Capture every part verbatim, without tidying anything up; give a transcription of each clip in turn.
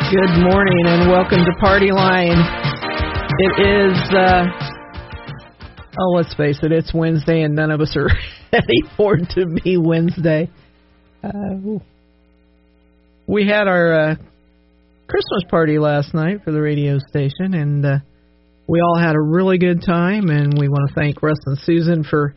Good morning and welcome to Party Line. It is, uh, oh, let's face it, it's Wednesday and none of us are ready for it to be Wednesday. Uh, we had our uh, Christmas party last night for the radio station, and uh, we all had a really good time, and we want to thank Russ and Susan for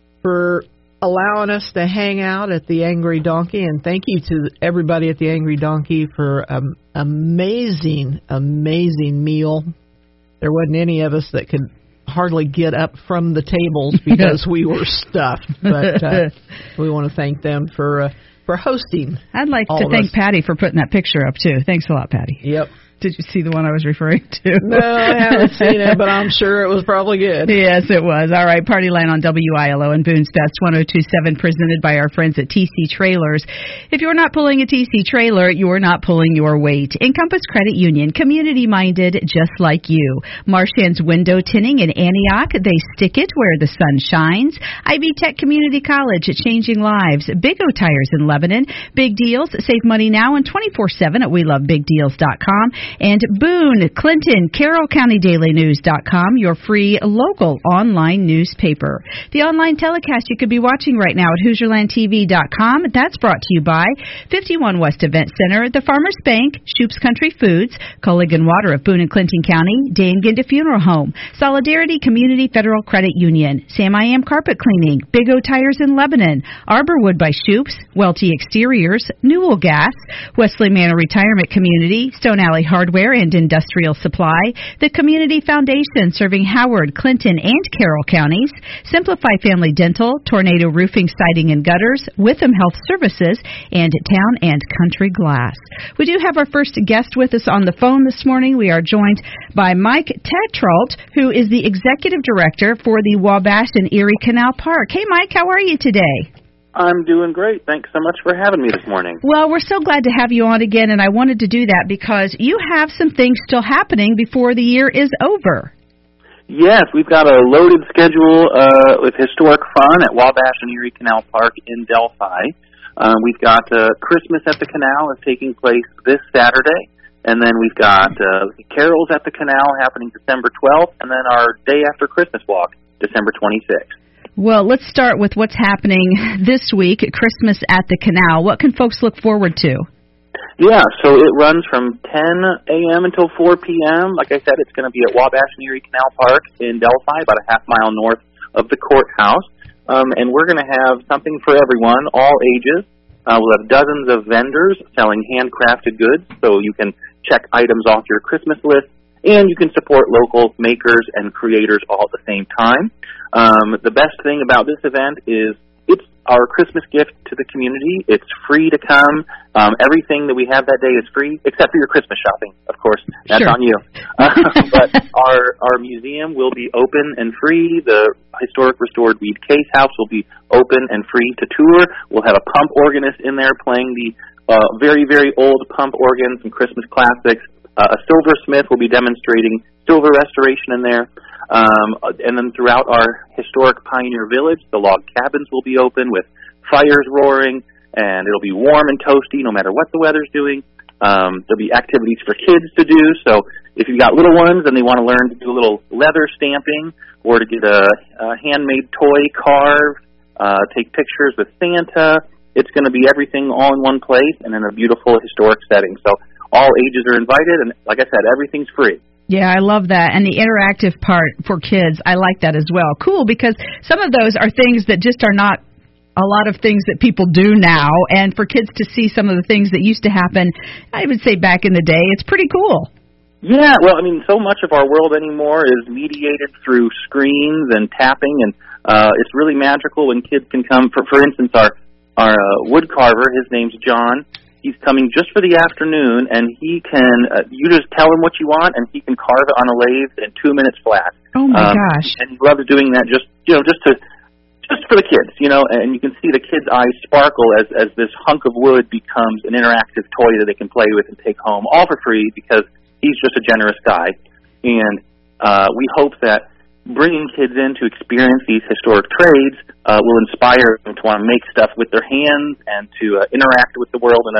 for allowing us to hang out at the Angry Donkey, and thank you to everybody at the Angry Donkey for an amazing, amazing meal. There wasn't any of us that could hardly get up from the tables because we were stuffed, but uh, we want to thank them for uh, for hosting. I'd like all to of thank us. Patty for putting that picture up, too. Thanks a lot, Patty. Yep. Did you see the one I was referring to? No, I haven't seen it, but I'm sure it was probably good. Yes, it was. All right, Party Line on W I L O and Boone's Best one oh two point seven, presented by our friends at T C Trailers. If you're not pulling a T C trailer, you're not pulling your weight. Encompass Credit Union, community-minded just like you. Marchand's Window Tinting in Antioch, they stick it where the sun shines. Ivy Tech Community College, changing lives. Big O Tires in Lebanon, big deals, save money now and twenty-four seven at we love big deals dot com. And Boone, Clinton, Carroll County Daily News dot com, your free local online newspaper. The online telecast you could be watching right now at Hoosier Land T V dot com. That's brought to you by fifty-one West Event Center, the Farmers Bank, Shoop's Country Foods, Culligan Water of Boone and Clinton County, Dan Ginda Funeral Home, Solidarity Community Federal Credit Union, Sam I Am Carpet Cleaning, Big O Tires in Lebanon, Arborwood by Shoop's, Welty Exteriors, Newell Gas, Wesley Manor Retirement Community, Stone Alley Hardware and Industrial Supply, the Community Foundation serving Howard, Clinton, and Carroll counties, Simplify Family Dental, Tornado Roofing, Siding, and Gutters, Witham Health Services, and Town and Country Glass. We do have our first guest with us on the phone this morning. We are joined by Mike Tetrault, who is the Executive Director for the Wabash and Erie Canal Park. Hey, Mike, how are you today? I'm doing great. Thanks so much for having me this morning. Well, we're so glad to have you on again, and I wanted to do that because you have some things still happening before the year is over. Yes, we've got a loaded schedule uh, with historic fun at Wabash and Erie Canal Park in Delphi. Um, we've got uh, Christmas at the Canal is taking place this Saturday, and then we've got uh, Carols at the Canal happening December twelfth, and then our Day After Christmas Walk, December twenty-sixth. Well, let's start with what's happening this week, Christmas at the Canal. What can folks look forward to? Yeah, so it runs from ten a.m. until four p.m. Like I said, it's going to be at Wabash and Erie Canal Park in Delphi, about a half mile north of the courthouse. Um, and we're going to have something for everyone, all ages. Uh, we'll have dozens of vendors selling handcrafted goods, so you can check items off your Christmas list, and you can support local makers and creators all at the same time. Um, the best thing about this event is it's our Christmas gift to the community. It's free to come. Um, everything that we have that day is free, except for your Christmas shopping, of course. That's sure. on you. Uh, but our our museum will be open and free. The historic restored Weed Case House will be open and free to tour. We'll have a pump organist in there playing the uh, very, very old pump organ, some Christmas classics. Uh, a silversmith will be demonstrating silver restoration in there. Um, and then throughout our historic Pioneer Village, the log cabins will be open with fires roaring, and it'll be warm and toasty no matter what the weather's doing. Um, there'll be activities for kids to do, so if you've got little ones and they want to learn to do a little leather stamping or to get a, a handmade toy carved, uh, take pictures with Santa, it's going to be everything all in one place and in a beautiful historic setting. So all ages are invited, and like I said, everything's free. Yeah, I love that. And the interactive part for kids, I like that as well. Cool, because some of those are things that just are not a lot of things that people do now. And for kids to see some of the things that used to happen, I would say back in the day, it's pretty cool. Yeah, well, I mean, so much of our world anymore is mediated through screens and tapping, and uh, it's really magical when kids can come. For, for instance, our, our uh, wood carver, his name's John. He's coming just for the afternoon, and he can, uh, you just tell him what you want, and he can carve it on a lathe in two minutes flat. Oh, my um, gosh. And he loves doing that just, you know, just to, just for the kids, you know, and you can see the kids' eyes sparkle as, as this hunk of wood becomes an interactive toy that they can play with and take home, all for free because he's just a generous guy. And uh, we hope that bringing kids in to experience these historic trades uh, will inspire them to want to make stuff with their hands and to uh, interact with the world in a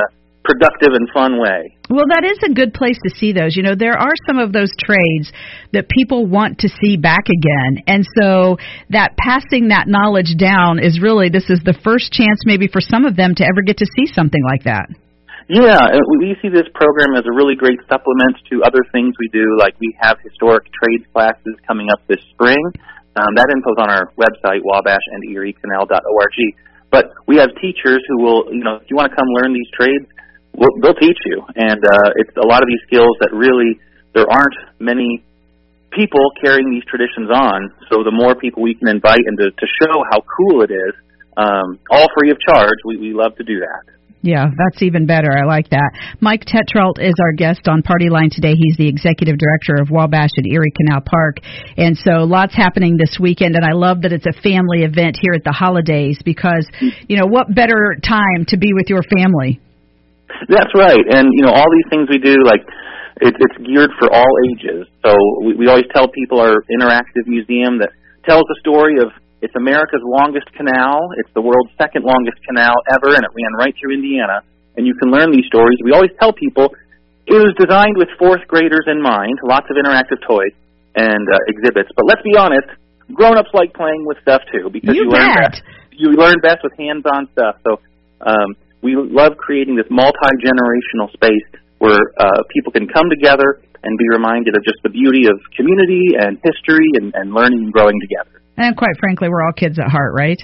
productive and fun way. Well, that is a good place to see those. You know, there are some of those trades that people want to see back again. And so that passing that knowledge down is really, this is the first chance maybe for some of them to ever get to see something like that. Yeah, we see this program as a really great supplement to other things we do, like we have historic trades classes coming up this spring. Um, that info's on our website, wabash and erie canal dot org. But we have teachers who will, you know, if you want to come learn these trades, we'll, they'll teach you. And uh, it's a lot of these skills that really, there aren't many people carrying these traditions on. So the more people we can invite and to, to show how cool it is, um, all free of charge, we, we love to do that. Yeah, that's even better. I like that. Mike Tetrault is our guest on Party Line today. He's the executive director of Wabash at Erie Canal Park. And so lots happening this weekend, and I love that it's a family event here at the holidays because, you know, what better time to be with your family? That's right. And, you know, all these things we do, like, it, it's geared for all ages. So we, we always tell people our interactive museum that tells the story of it's America's longest canal. It's the world's second longest canal ever, and it ran right through Indiana. And you can learn these stories. We always tell people it was designed with fourth graders in mind, lots of interactive toys and uh, exhibits. But let's be honest, grown-ups like playing with stuff, too, because you, you learn best. You learn best with hands-on stuff. So um, we love creating this multi-generational space where uh, people can come together and be reminded of just the beauty of community and history and, and learning and growing together. And quite frankly, we're all kids at heart, right?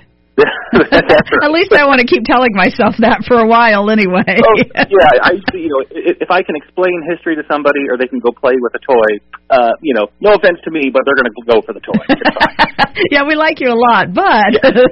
At least I want to keep telling myself that for a while anyway. Oh, yeah, I you know, if I can explain history to somebody or they can go play with a toy, uh, you know, no offense to me, but they're going to go for the toy. Yeah, we like you a lot, but...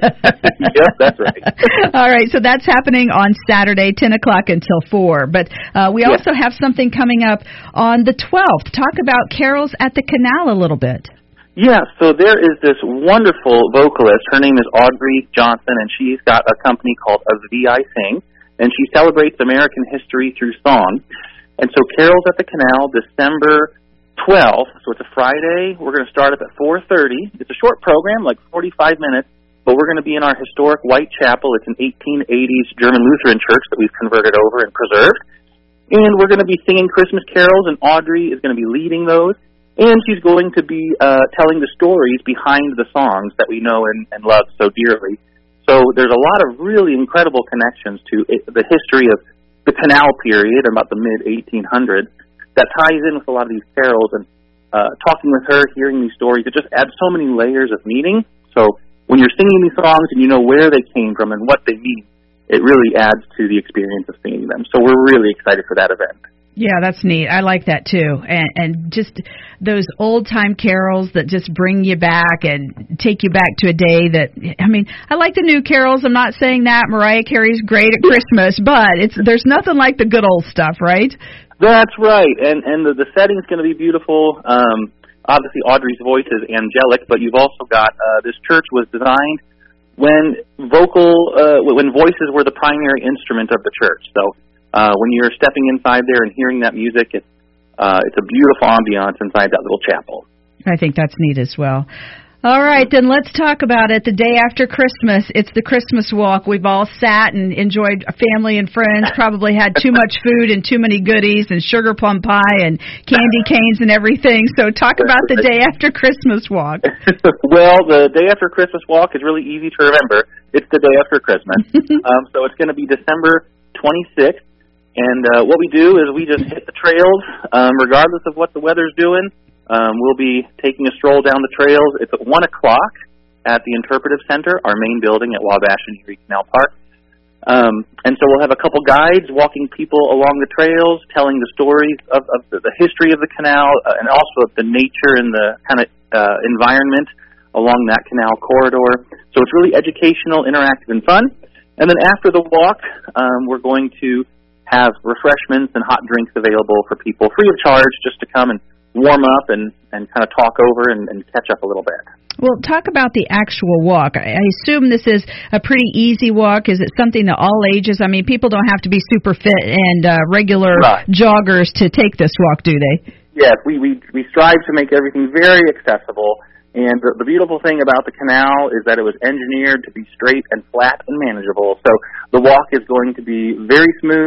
Yes, that's right. All right, so that's happening on Saturday, ten o'clock until four. But uh, we also yeah. have something coming up on the twelfth. Talk about Carols at the Canal a little bit. Yeah, so there is this wonderful vocalist. Her name is Audrey Johnson, and she's got a company called A V I Sing, and she celebrates American history through song. And so Carols at the Canal, December twelfth, so it's a Friday. We're going to start up at four thirty. It's a short program, like forty-five minutes, but we're going to be in our historic White Chapel. It's an eighteen eighties German Lutheran church that we've converted over and preserved. And we're going to be singing Christmas carols, and Audrey is going to be leading those. And she's going to be uh, telling the stories behind the songs that we know and, and love so dearly. So there's a lot of really incredible connections to it, the history of the canal period, about the mid eighteen hundreds, that ties in with a lot of these carols. And uh, talking with her, hearing these stories, it just adds so many layers of meaning. So when you're singing these songs and you know where they came from and what they mean, it really adds to the experience of singing them. So we're really excited for that event. Yeah, that's neat. I like that too. And, and just those old-time carols that just bring you back and take you back to a day that, I mean, I like the new carols. I'm not saying that. Mariah Carey's great at Christmas, but it's there's nothing like the good old stuff, right? That's right. And and the, the setting's going to be beautiful. Um, obviously, Audrey's voice is angelic, but you've also got uh, this church was designed when vocal, uh, when voices were the primary instrument of the church. So Uh, when you're stepping inside there and hearing that music, it's, uh, it's a beautiful ambiance inside that little chapel. I think that's neat as well. All right, then let's talk about it. The day after Christmas, it's the Christmas walk. We've all sat and enjoyed family and friends, probably had too much food and too many goodies and sugar plum pie and candy canes and everything. So talk about the day after Christmas walk. Well, the day after Christmas walk is really easy to remember. It's the day after Christmas. um, so it's going to be December twenty-sixth. And uh, what we do is we just hit the trails, um, regardless of what the weather's doing. Um, we'll be taking a stroll down the trails. It's at one o'clock at the Interpretive Center, our main building at Wabash and Erie Canal Park. Um, and so we'll have a couple guides walking people along the trails, telling the stories of, of the, the history of the canal uh, and also of the nature and the kind of uh, environment along that canal corridor. So it's really educational, interactive, and fun. And then after the walk, um, we're going to have refreshments and hot drinks available for people free of charge just to come and warm up and, and kind of talk over and, and catch up a little bit. Well, talk about the actual walk. I assume this is a pretty easy walk. Is it something that all ages? I mean, people don't have to be super fit and uh, regular right. joggers to take this walk, do they? Yes, we, we, we strive to make everything very accessible. And the, the beautiful thing about the canal is that it was engineered to be straight and flat and manageable. So the walk is going to be very smooth.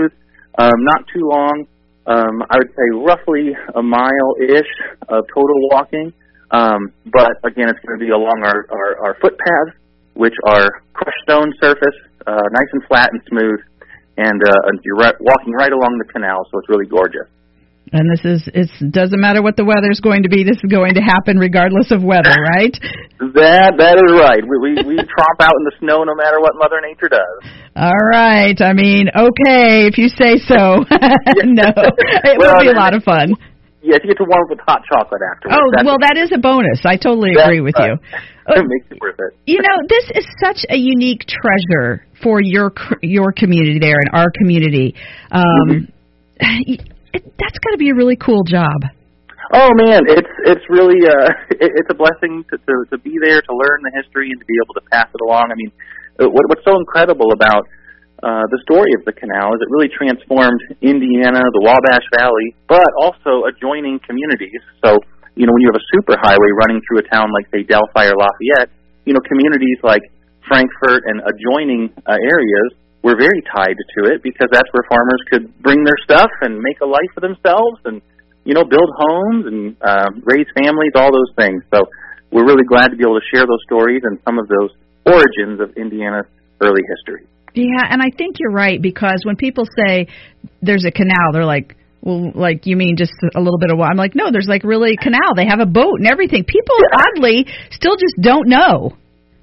Um, not too long. Um, I would say roughly a mile-ish of total walking. Um, but, again, it's going to be along our, our, our footpaths, which are crushed stone surface, uh, nice and flat and smooth, and uh, you're right, walking right along the canal, so it's really gorgeous. And this is, it doesn't matter what the weather's going to be, this is going to happen regardless of weather, right? That, that is right. We, we, we tromp out in the snow no matter what Mother Nature does. All right. I mean, okay, if you say so. No, it well, will be a lot of fun. Yes, you get to warm up with hot chocolate afterwards. Oh, That's well, that is a bonus. I totally agree with right. you. It makes it worth it. You know, this is such a unique treasure for your your community there and our community. Um, mm-hmm. it, that's got to be a really cool job. Oh man, it's it's really uh, it, it's a blessing to, to to be there, to learn the history, and to be able to pass it along. I mean, what, what's so incredible about Uh, the story of the canal is it really transformed Indiana, the Wabash Valley, but also adjoining communities. So, you know, when you have a superhighway running through a town like, say, Delphi or Lafayette, you know, communities like Frankfort and adjoining uh, areas were very tied to it because that's where farmers could bring their stuff and make a life for themselves and, you know, build homes and uh, raise families, all those things. So we're really glad to be able to share those stories and some of those origins of Indiana's early history. Yeah, and I think you're right, because when people say there's a canal, they're like, well, like, you mean just a little bit of water? I'm like, no, there's like really a canal. They have a boat and everything. People, oddly, still just don't know.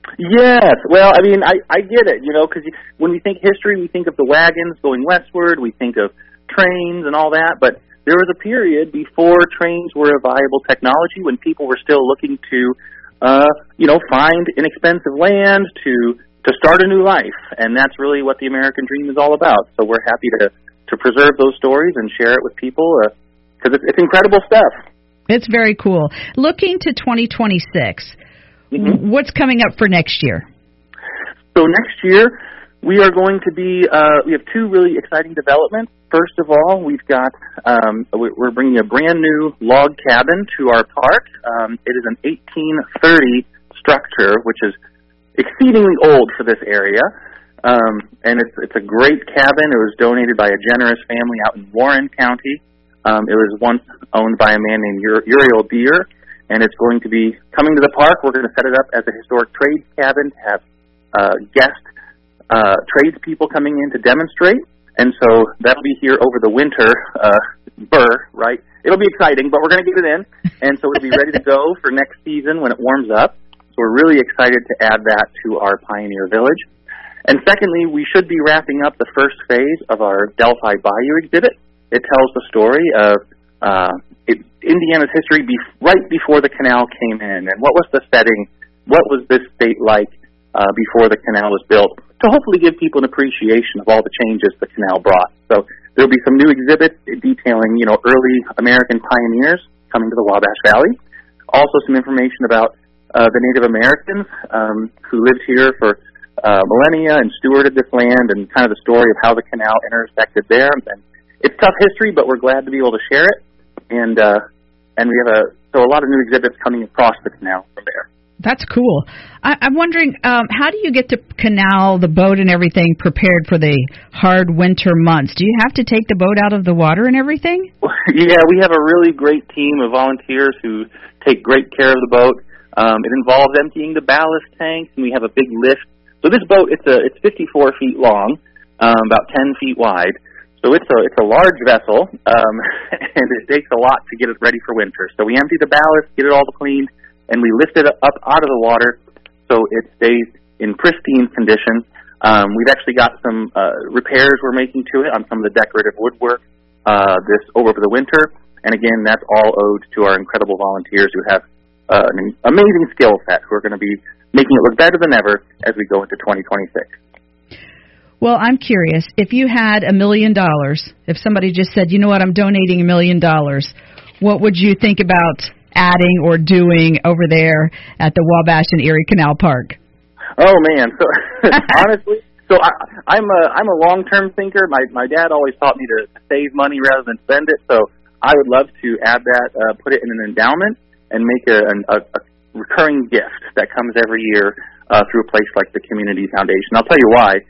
Yes. Well, I mean, I, I get it, you know, because when we think history, we think of the wagons going westward. We think of trains and all that. But there was a period before trains were a viable technology when people were still looking to, uh, you know, find inexpensive land to to start a new life, and that's really what the American dream is all about. So we're happy to, to preserve those stories and share it with people because uh, it's, it's incredible stuff. It's very cool. Looking to twenty twenty-six, mm-hmm. What's coming up for next year? So next year, we are going to be, uh, we have two really exciting developments. First of all, we've got, um, we're bringing a brand new log cabin to our park. Um, it is an eighteen thirty structure, which is exceedingly old for this area, um, and it's it's a great cabin. It was donated by a generous family out in Warren County. Um, it was once owned by a man named Ur- Uriel Deer, and it's going to be coming to the park. We're going to set it up as a historic trades cabin to have uh, guest uh, tradespeople coming in to demonstrate, and so that'll be here over the winter. Uh, burr, right? It'll be exciting, but we're going to get it in, and so it'll be ready to go for next season when it warms up. We're really excited to add that to our Pioneer Village. And secondly, we should be wrapping up the first phase of our Delphi Bayou exhibit. It tells the story of uh, it, Indiana's history be, right before the canal came in, and what was the setting, what was this state like uh, before the canal was built, to hopefully give people an appreciation of all the changes the canal brought. So there'll be some new exhibits detailing, you know, early American pioneers coming to the Wabash Valley. Also some information about Uh, the Native Americans um, who lived here for uh, millennia and stewarded this land, and kind of the story of how the canal intersected there. And it's tough history, but we're glad to be able to share it. And uh, and we have a so a lot of new exhibits coming across the canal from there. That's cool. I, I'm wondering, um, how do you get the canal, the boat, and everything prepared for the hard winter months? Do you have to take the boat out of the water and everything? Yeah, we have a really great team of volunteers who take great care of the boat. Um, it involves emptying the ballast tanks, and we have a big lift. So this boat, it's a it's fifty-four feet long, um, about ten feet wide. So it's a it's a large vessel, um, and it takes a lot to get it ready for winter. So we empty the ballast, get it all cleaned, and we lift it up out of the water so it stays in pristine condition. Um, we've actually got some uh, repairs we're making to it on some of the decorative woodwork uh, this over the winter. And again, that's all owed to our incredible volunteers who have Uh, an amazing skill set who are going to be making it look better than ever as we go into twenty twenty-six. Well, I'm curious, if you had a million dollars, if somebody just said, you know what, I'm donating a million dollars, what would you think about adding or doing over there at the Wabash and Erie Canal Park? Oh, man. So honestly, so I, I'm a I'm a long-term thinker. My my dad always taught me to save money rather than spend it, so I would love to add that, uh, put it in an endowment, and make a, a, a recurring gift that comes every year uh, through a place like the Community Foundation. I'll tell you why.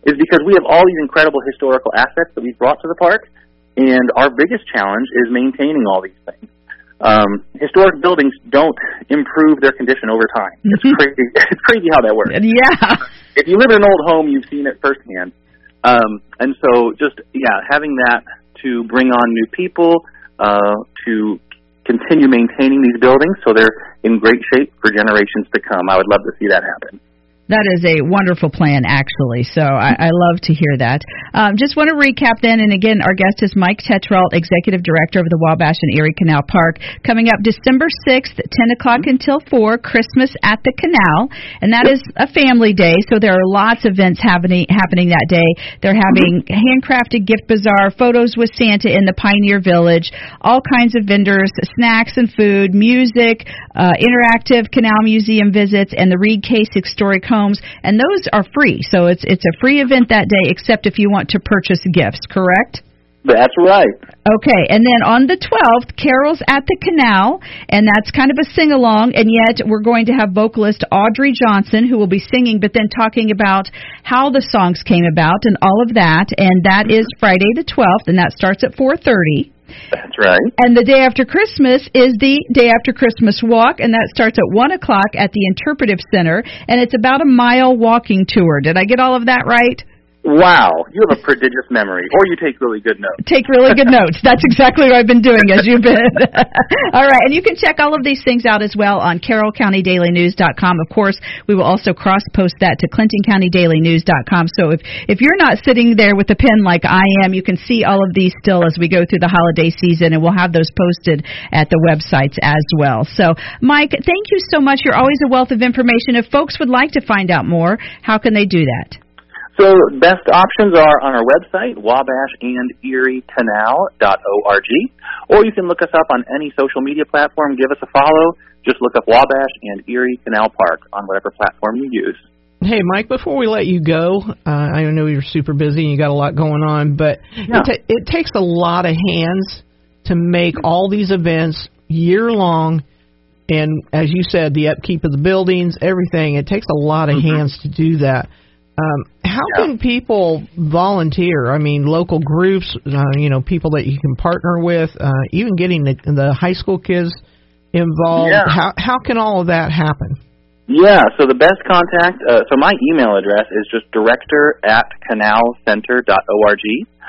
is because we have all these incredible historical assets that we've brought to the park, and our biggest challenge is maintaining all these things. Um, historic buildings don't improve their condition over time. It's crazy. It's crazy how that works. Yeah. If you live in an old home, you've seen it firsthand. Um, and so just, yeah, having that to bring on new people, uh, to continue maintaining these buildings so they're in great shape for generations to come. I would love to see that happen. That is a wonderful plan, actually, so I, I love to hear that. Um, just want to recap then, and again, our guest is Mike Tetrault, Executive Director of the Wabash and Erie Canal Park. Coming up December sixth, ten o'clock until four, Christmas at the Canal, and that is a family day, so there are lots of events happening happening that day. They're having handcrafted gift bazaar, photos with Santa in the Pioneer Village, all kinds of vendors, snacks and food, music, uh, interactive Canal Museum visits, and the Reed Case Historic Home. Homes, and those are free. So it's it's a free event that day, except if you want to purchase gifts, correct? That's right. Okay, and then on the twelfth, Carols at the Canal, and that's kind of a sing-along, and yet we're going to have vocalist Audrey Johnson, who will be singing, but then talking about how the songs came about and all of that, and that is Friday the twelfth, and that starts at four thirty. That's right. And the day after Christmas is the Day After Christmas Walk, and that starts at one o'clock at the Interpretive Center, and it's about a mile walking tour. Did I get all of that right? Wow, you have a prodigious memory, or you take really good notes. Take really good notes. That's exactly what I've been doing, as you've been. All right, and you can check all of these things out as well on Carroll County Daily News dot com. Of course, we will also cross-post that to Clinton County Daily News dot com. So if, if you're not sitting there with a pen like I am, you can see all of these still as we go through the holiday season, and we'll have those posted at the websites as well. So, Mike, thank you so much. You're always a wealth of information. If folks would like to find out more, how can they do that? So best options are on our website, wabash and erie canal dot org, or you can look us up on any social media platform. Give us a follow. Just look up Wabash and Erie Canal Park on whatever platform you use. Hey, Mike, before we let you go, uh, I know you're super busy and you got a lot going on, but yeah. it, ta- it takes a lot of hands to make all these events year-long, and as you said, the upkeep of the buildings, everything. It takes a lot of mm-hmm. hands to do that. Um, how yeah. can people volunteer? I mean, local groups, uh, you know, people that you can partner with, uh, even getting the, the high school kids involved. Yeah. How how can all of that happen? Yeah, so the best contact, uh, so my email address is just director at canal center dot org,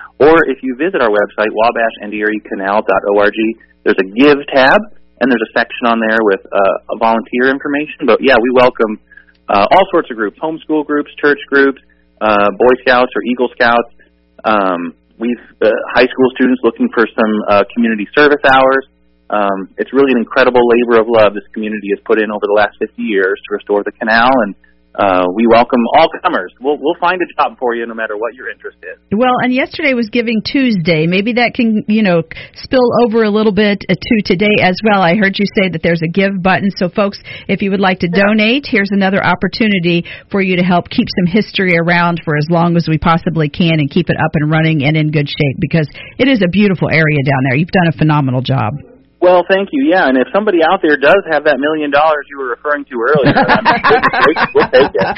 or if you visit our website, wabash and erie canal dot org, there's a Give tab, and there's a section on there with uh, volunteer information. But, yeah, we welcome Uh, all sorts of groups, homeschool groups, church groups, uh, Boy Scouts or Eagle Scouts. Um, we've uh, high school students looking for some uh, community service hours. Um, it's really an incredible labor of love this community has put in over the last fifty years to restore the canal, and uh, we welcome all comers. We'll, we'll find a job for you no matter what your interest is. Well, and yesterday was Giving Tuesday. Maybe that can, you know, spill over a little bit to today as well. I heard you say that there's a give button. So, folks, if you would like to donate, here's another opportunity for you to help keep some history around for as long as we possibly can and keep it up and running and in good shape, because it is a beautiful area down there. You've done a phenomenal job. Well, thank you. Yeah, and if somebody out there does have that million dollars you were referring to earlier, I mean, we'll, we'll take it.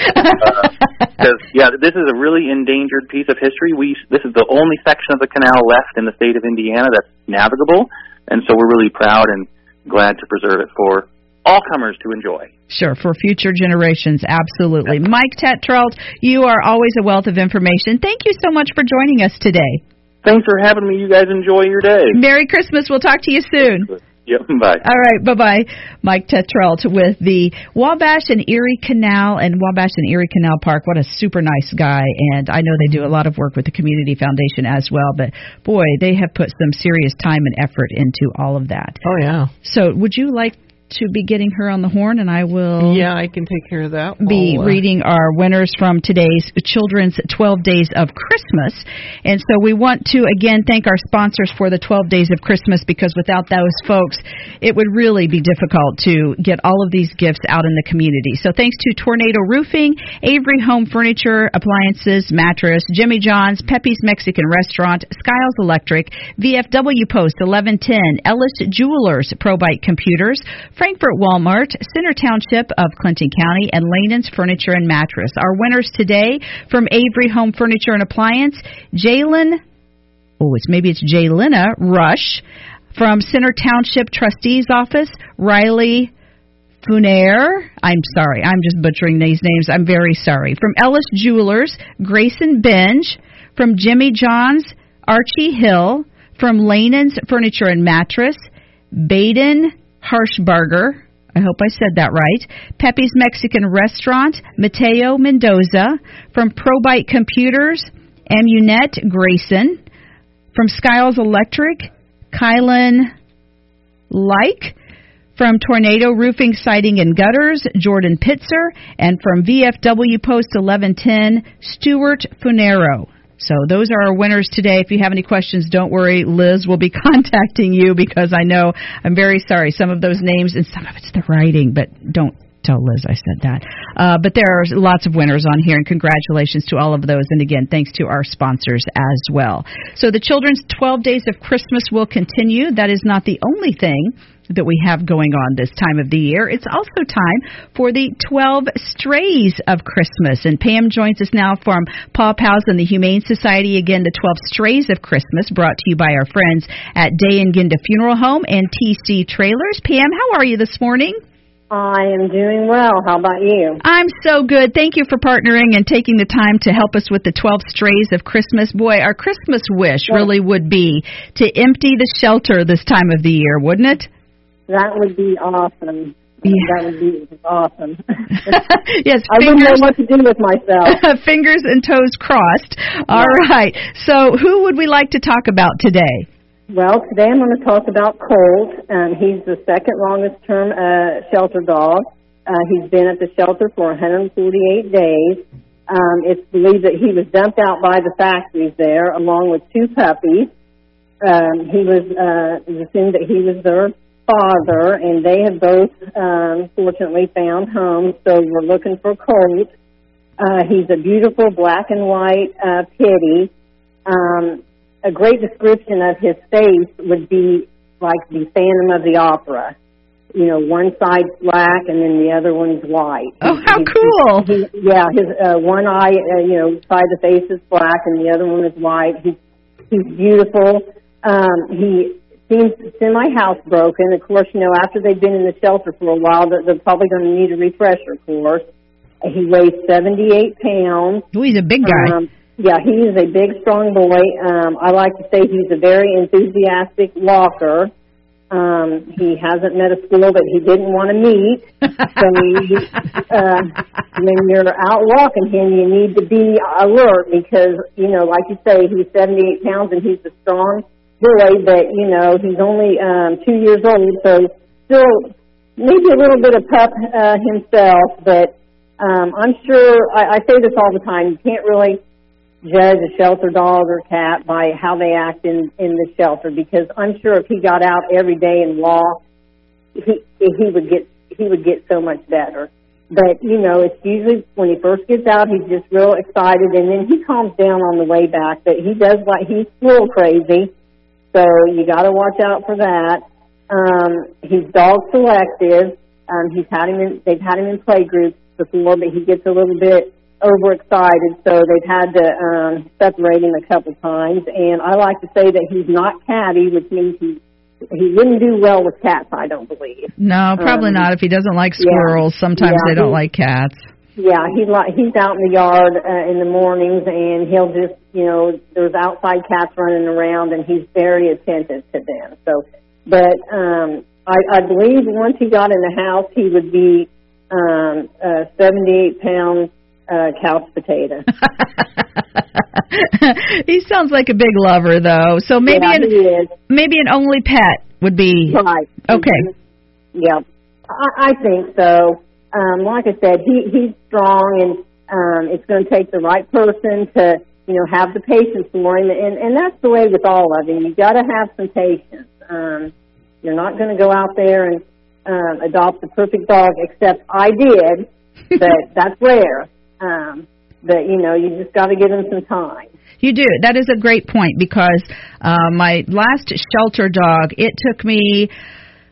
Because uh, yeah, this is a really endangered piece of history. We this is the only section of the canal left in the state of Indiana that's navigable, and so we're really proud and glad to preserve it for all comers to enjoy. Sure, for future generations, absolutely. Yeah. Mike Tetrault, you are always a wealth of information. Thank you so much for joining us today. Thanks for having me. You guys enjoy your day. Merry Christmas. We'll talk to you soon. Yep, bye. All right, bye-bye. Mike Tetrault with the Wabash and Erie Canal and Wabash and Erie Canal Park. What a super nice guy, and I know they do a lot of work with the Community Foundation as well, but, boy, they have put some serious time and effort into all of that. Oh, yeah. So would you like to be getting her on the horn, and I will yeah I can take care of that. Be I'll, uh, reading our winners from today's Children's twelve Days of Christmas. And so we want to again thank our sponsors for the twelve Days of Christmas, because without those folks it would really be difficult to get all of these gifts out in the community. So thanks to Tornado Roofing, Avery Home Furniture, Appliances, Mattress, Jimmy John's, Pepe's Mexican Restaurant, Skiles Electric, V F W Post eleven ten, Ellis Jewelers, ProBite Computers, Frankfort Walmart, Center Township of Clinton County, and Lanan's Furniture and Mattress. Our winners today from Avery Home Furniture and Appliance, Jalen, oh, it's maybe it's Jaylina Rush from Center Township Trustee's Office, Riley Funair, I'm sorry, I'm just butchering these names, I'm very sorry. From Ellis Jewelers, Grayson Benj. From Jimmy John's, Archie Hill. From Lanan's Furniture and Mattress, Baden Harshbarger. I hope I said that right. Pepe's Mexican Restaurant, Mateo Mendoza. From ProBite Computers, Amunette Grayson. From Skiles Electric, Kylan Like. From Tornado Roofing, Siding, and Gutters, Jordan Pitzer. And from V F W Post eleven ten, Stuart Funero. So those are our winners today. If you have any questions, don't worry. Liz will be contacting you because I know, I'm very sorry, some of those names, and some of it's the writing, but don't tell Liz I said that. Uh, but there are lots of winners on here, and congratulations to all of those. And again, thanks to our sponsors as well. So the Children's twelve Days of Christmas will continue. That is not the only thing that we have going on this time of the year. It's also time for the twelve Strays of Christmas. And Pam joins us now from Paw Pals and the Humane Society. Again, the twelve Strays of Christmas, brought to you by our friends at Day and Ginda Funeral Home and T C Trailers. Pam, how are you this morning? I am doing well. How about you? I'm so good. Thank you for partnering and taking the time to help us with the twelve Strays of Christmas. Boy, our Christmas wish really would be to empty the shelter this time of the year, wouldn't it? That would be awesome. Yeah. That would be awesome. Yes, I wouldn't know what to do with myself. Fingers and toes crossed. All yeah. right. So who would we like to talk about today? Well, today I'm going to talk about Colt. Um, he's the second longest term uh, shelter dog. Uh, he's been at the shelter for one hundred forty-eight days. Um, it's believed that he was dumped out by the factories there along with two puppies. Um, he was, uh, it was assumed that he was their father, and they have both um, fortunately found homes, so we're looking for Colt. Uh, he's a beautiful black and white uh, pitty. Um, a great description of his face would be like the Phantom of the Opera. You know, one side's black and then the other one's white. Oh, he, how he, cool! He, yeah, his uh, one eye, uh, you know, side of the face is black and the other one is white. He's he's beautiful. Um, he seems semi-housebroken. Of course, you know, after they've been in the shelter for a while, they're, they're probably going to need a refresher course. He weighs seventy-eight pounds. Oh, he's a big guy. Um, yeah, he is a big, strong boy. Um, I like to say he's a very enthusiastic walker. Um, he hasn't met a school that he didn't want to meet. So he, uh, when you're out walking him, you need to be alert because, you know, like you say, he's seventy-eight pounds and he's a strong boy, but, you know, he's only um, two years old, so still maybe a little bit of pup uh, himself, but um, I'm sure, I, I say this all the time, you can't really judge a shelter dog or cat by how they act in, in the shelter, because I'm sure if he got out every day and walked, he, he would get he would get so much better. But, you know, it's usually when he first gets out, he's just real excited, and then he calms down on the way back, but he does like, he's a little crazy. So you got to watch out for that. Um, he's dog selective. Um, he's had him in, they've had him in play groups before, but he gets a little bit overexcited, so they've had to um, separate him a couple times. And I like to say that he's not catty, which means he he wouldn't do well with cats, I don't believe. No, probably um, not. If he doesn't like squirrels, yeah, sometimes yeah, they don't like cats. Yeah, he like he's out in the yard uh, in the mornings, and he'll just, you know, there's outside cats running around, and he's very attentive to them. So, but um, I, I believe once he got in the house, he would be um, a seventy-eight pound uh, couch potato. He sounds like a big lover, though. So maybe yeah, an he is. maybe an only pet would be right. Okay. Yeah, I, I think so. Um, like I said, he, he's strong, and um, it's going to take the right person to, you know, have the patience for him. And, and that's the way with all of them. You've got to have some patience. Um, you're not going to go out there and um, adopt the perfect dog, except I did, but that's rare. Um, but, you know, you just got to give him some time. You do. That is a great point, because uh, my last shelter dog, it took me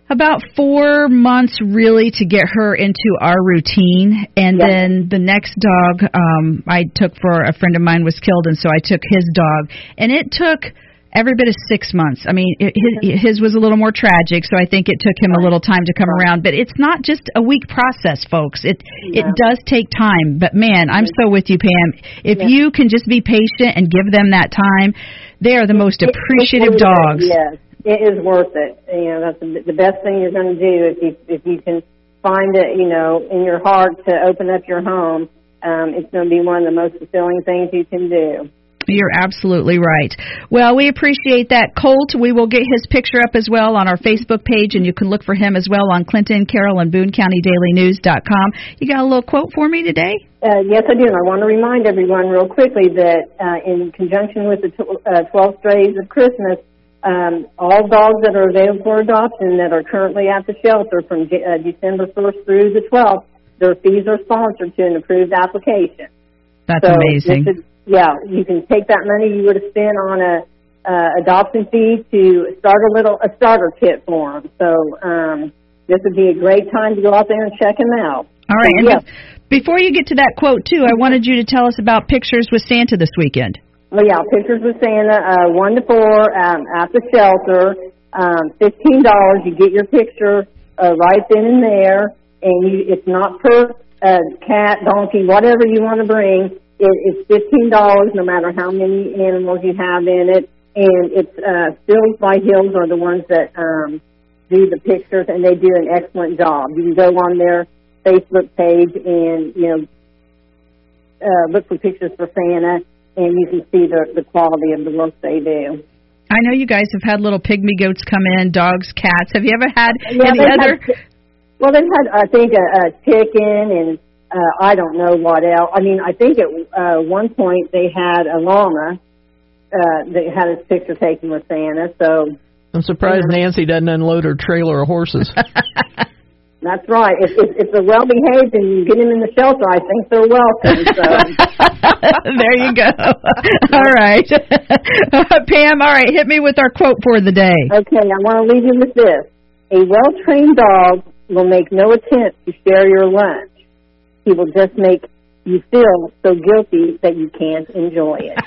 About four months really to get her into our routine, and Yep. then the next dog um, I took for a friend of mine was killed, and so I took his dog, and it took every bit of six months. I mean, it, his, his was a little more tragic, so I think it took him a little time to come around. But it's not just a week process, folks. It Yeah. it does take time. But man, I'm so with you, Pam. If Yeah. you can just be patient and give them that time, they are the most It- appreciative it's worth dogs. it, Yes, it is worth it. You know, that's the, the best thing you're going to do if you if you can find it, you know, in your heart to open up your home. Um, it's going to be one of the most fulfilling things you can do. You're absolutely right. Well, we appreciate that, Colt. We will get his picture up as well on our Facebook page, and you can look for him as well on Clinton, Carroll, and Boone County Daily News dot com. You got a little quote for me today? Uh, yes, I do. And I want to remind everyone real quickly that uh, in conjunction with the tw- uh, twelve Strays of Christmas, um, all dogs that are available for adoption that are currently at the shelter from J- uh, December first through the twelfth, their fees are sponsored to an approved application. That's so amazing. This is, yeah, you can take that money you would have spent on a uh, adoption fee to start a little a starter kit for them. So um, this would be a great time to go out there and check them out. All right. So, And yeah. be- before you get to that quote, too, I wanted you to tell us about Pictures with Santa this weekend. Well, yeah, Pictures with Santa, uh, one to four um, at the shelter, um, fifteen dollars. You get your picture uh, right then and there, and you, it's not per uh, cat, donkey, whatever you want to bring. It, it's fifteen dollars no matter how many animals you have in it, and it's uh, Stills by Hills are the ones that um, do the pictures, and they do an excellent job. You can go on their Facebook page and you know uh, look for Pictures for Santa, and you can see the, the quality of the work they do. I know you guys have had little pygmy goats come in, dogs, cats. Have you ever had Yeah, any they've other? had, well, they've had, I think, a, a chicken and uh, I don't know what else. I mean, I think at uh, one point they had a llama uh, that had his picture taken with Santa. So I'm surprised Nancy doesn't unload her trailer of horses. that's right. If, if, if they're well behaved and you get them in the shelter, I think they're welcome. So. There you go. All right. Pam, all right, hit me with our quote for the day. Okay, I want to leave you with this. A well-trained dog will make no attempt to share your lunch. He will just make you feel so guilty that you can't enjoy it.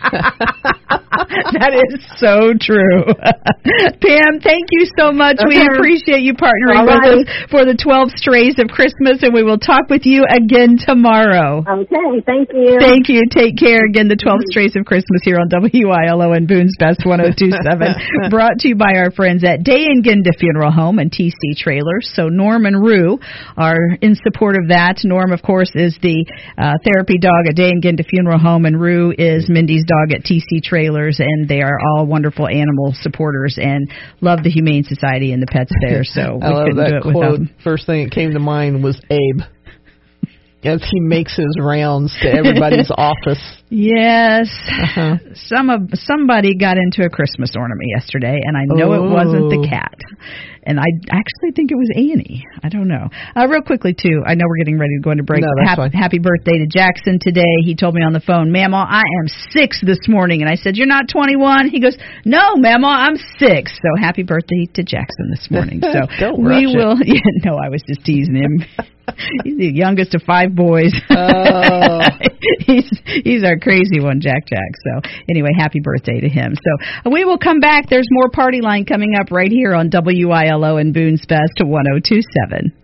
That is so true. Pam, thank you so much. We Okay. appreciate you partnering All with right. us for the twelve Strays of Christmas, and we will talk with you again tomorrow. Okay, thank you. Thank you. Take care. Again, the twelve Strays of Christmas here on W I L O and Boone's Best one oh two seven. Brought to you by our friends at Day and Ginda Funeral Home and T C Trailers. So Norm and Rue are in support of that. Norm, of course, is the uh, therapy dog at Day and Ginda Funeral Home, and Rue is Mindy's dog at T C Trailers, and they are all wonderful animal supporters and love the Humane Society and the pets there. So we I love couldn't that do it quote. without them. First thing that came to mind was Abe, as he makes his rounds to everybody's office. Yes. Uh-huh. Some of somebody got into a Christmas ornament yesterday, and I know it wasn't the Oh. cat. And I actually think it was Annie. I don't know. Uh, real quickly, too, I know we're getting ready to go into break. No, that's Hap- fine. Happy birthday to Jackson today. He told me on the phone, Mama, I am six this morning. And I said, you're not twenty-one? He goes, no, Mama, I'm six. So happy birthday to Jackson this morning. So Don't we rush it. will. Yeah, no, I was just teasing him. He's the youngest of five boys. Oh. he's he's our crazy one, Jack Jack. So anyway, happy birthday to him. So we will come back. There's more Party Line coming up right here on W I L O and Boone's Best one oh two seven.